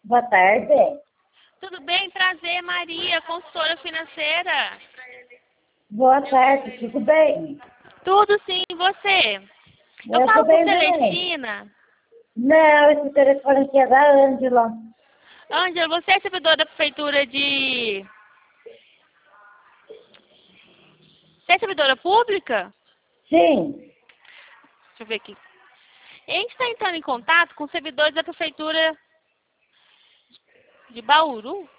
Boa tarde. Tudo bem? Prazer, Maria, consultora financeira. Boa tarde, tudo bem? Tudo sim, e você? Eu Eu tô falo com bem também. Celestina. Não, esse telefone aqui é da Ângela. Ângela, você é servidora da prefeitura de... Você é servidora pública? Sim, Deixa eu ver aqui. A gente está entrando em contato com servidores da prefeitura de Bauru.